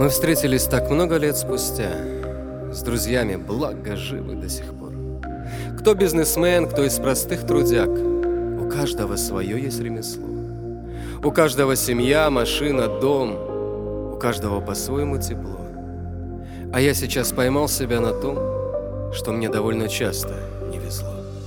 Мы встретились так много лет спустя, с друзьями, благо живы до сих пор. Кто бизнесмен, кто из простых трудяг, у каждого свое есть ремесло. У каждого семья, машина, дом, у каждого по-своему тепло. А я сейчас поймал себя на том, что мне довольно часто не везло.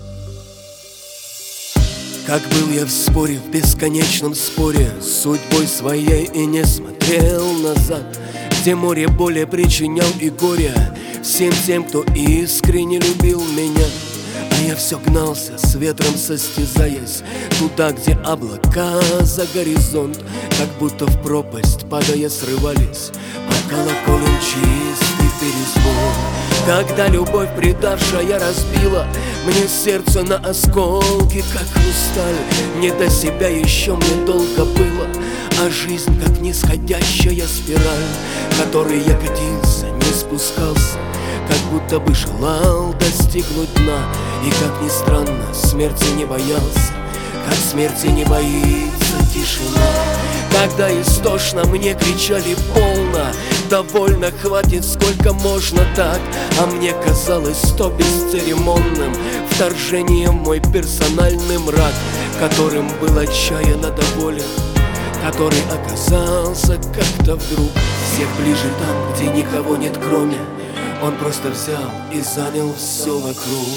Как был я в споре, в бесконечном споре с судьбой своей и не смотрел назад, где море боли причинял и горе всем тем, кто искренне любил меня. А я все гнался, с ветром состязаясь, туда, где облака за горизонт, как будто в пропасть, падая, срывались под колоколем чистый перезвон. Когда любовь, предавшая, разбила мне сердце на осколки, как хрусталь, не до себя еще мне долго было, а жизнь, как нисходящая спираль, которой я катился, не спускался, как будто бы желал достигнуть дна. И, как ни странно, смерти не боялся, как смерти не боится тишина. Когда истошно мне кричали полно, довольно, хватит, сколько можно так, а мне казалось то бесцеремонным вторжением в мой персональный мрак, которым был отчаянно доволен, который оказался как-то вдруг всех ближе там, где никого нет кроме. Он просто взял и занял все вокруг.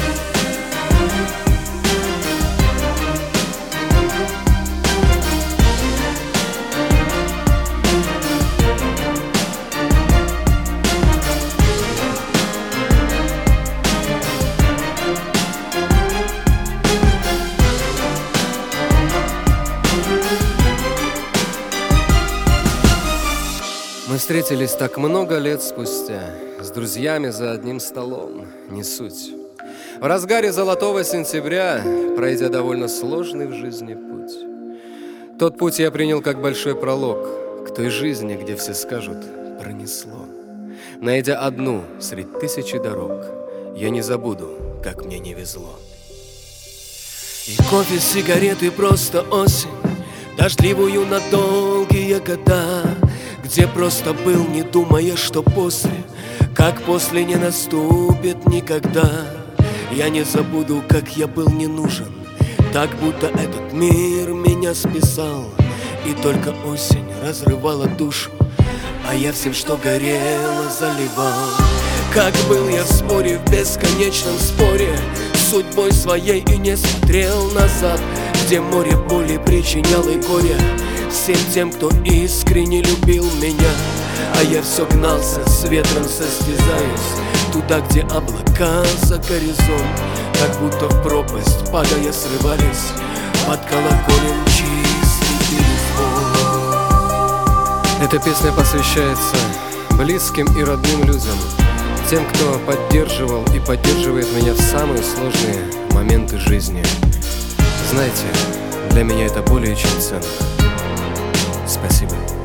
Мы встретились так много лет спустя, с друзьями за одним столом, не суть. В разгаре золотого сентября, пройдя довольно сложный в жизни путь. Тот путь я принял как большой пролог к той жизни, где все скажут «пронесло». Найдя одну средь тысячи дорог, я не забуду, как мне не везло. И кофе, сигареты, просто осень, дождливую на долгие года, где просто был, не думая, что после, как после, не наступит никогда. Я не забуду, как я был не нужен, так будто этот мир меня списал, и только осень разрывала душу, а я всем, что горело, заливал. Как был я в споре, в бесконечном споре с судьбой своей и не смотрел назад, где море боли причиняло и горе всем тем, кто искренне любил меня. А я все гнался, с ветром состязаясь, туда, где облака за горизонт, как будто в пропасть, падая, срывались под колоколем чистый перезвон. Эта песня посвящается близким и родным людям, тем, кто поддерживал и поддерживает меня в самые сложные моменты жизни. Знаете, для меня это более чем ценно. Спасибо.